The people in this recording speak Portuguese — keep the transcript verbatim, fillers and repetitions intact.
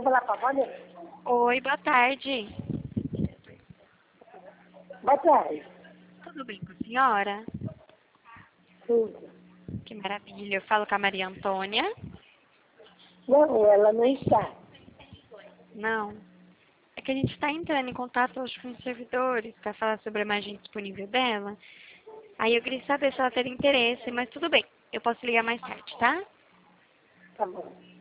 falar com a Vânia? Oi, boa tarde. Boa tarde. Tudo bem com a senhora? Tudo. Que maravilha. Eu falo com a Maria Antônia. Não, ela não está. Não. É que a gente está entrando em contato hoje com os servidores para falar sobre a imagem disponível dela. Aí eu queria saber se ela teria interesse, mas tudo bem. Eu posso ligar mais tarde, tá? Tá bom.